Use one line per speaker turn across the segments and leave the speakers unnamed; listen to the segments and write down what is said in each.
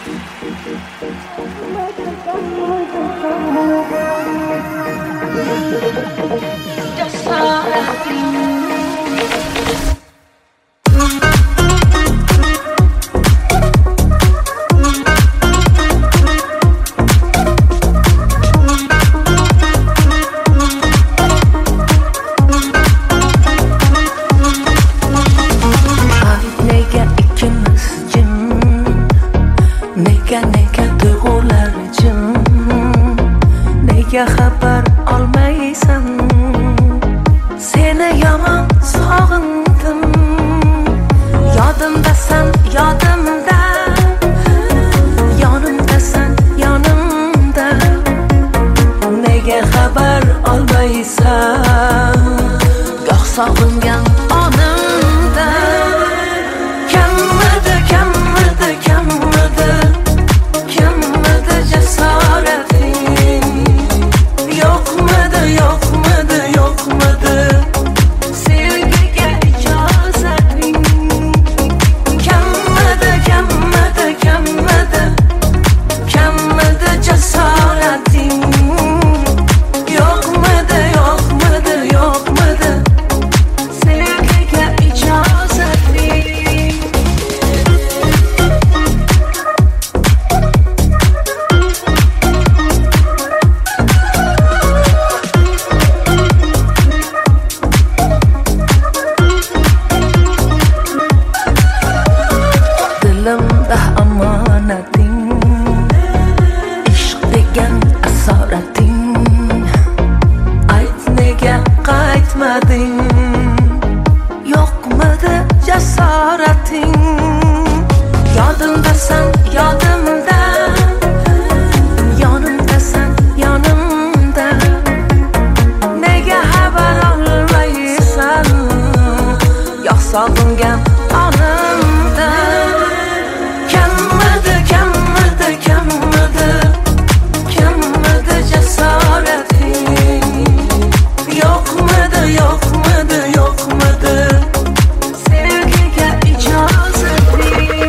Xabar olmaysan, seni yomon sog'indim. Yodimdasan, yodimda, yonimdasan, yonimda. Nega xabar olmaysan, goh sog'ingan onimda. Kammidi, kammidi, kammidi, kammidi jasorating. Yo'qmidi, yo'qmidi, yo'qmidi sevgiga ijozating. Kammidi, kammidi, kammidi, kammidi jasorating. Yo'qmidi, yo'qmidi, yo'qmidi sevgiga ijozating. Dilimda omonating, ishq degan asorating. Ayt nega qaytmading, yo'qmidi jasorating. Yodimdasan, yodimda, yonimdasan, yonimda. Nega xabar olmaysan, yo'q sog'ingan onimda. Kammidi, kammidi, kammidi, kammidi jasorating. Yo'qmidi, yo'qmidi, yo'qmidi sevgiga ijozating.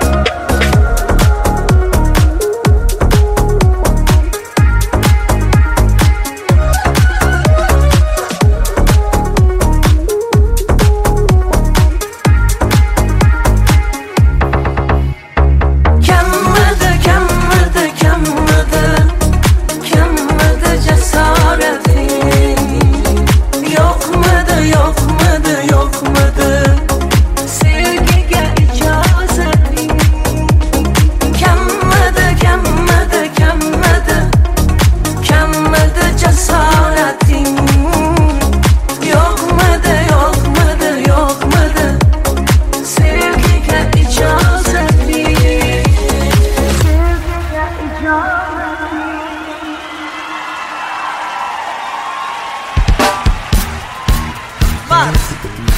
Kammidi, kammidi, kammidi, kammidi jasorating. Yo'qmidi, yo'qmidi, yo'qmidi sevgiga ijozating. Kammidi, kammidi, kammidi, kammidi jasorating. Yo'qmidi, yo'qmidi, yo'qmidi sevgiga ijozating. Sevgiga ijozating. Mars